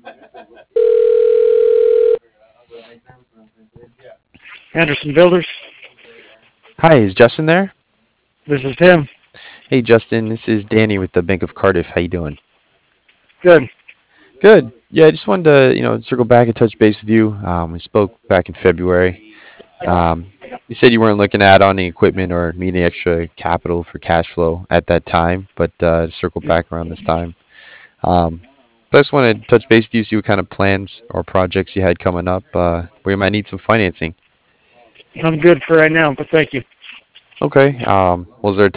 Anderson Builders. Hi, is Justin there? This is him. Hey, Justin, this is Danny with the Bank of Cardiff. How you doing? Good. Good. Yeah, I just wanted to, circle back and touch base with you. We spoke back in February. You said you weren't looking to add on any equipment or need any extra capital for cash flow at that time, but to circle back around this time. Um, but I just wanted to touch base with you, see what kind of plans or projects you had coming up where you might need some financing. I'm good for right now, but thank you. Okay. Was there a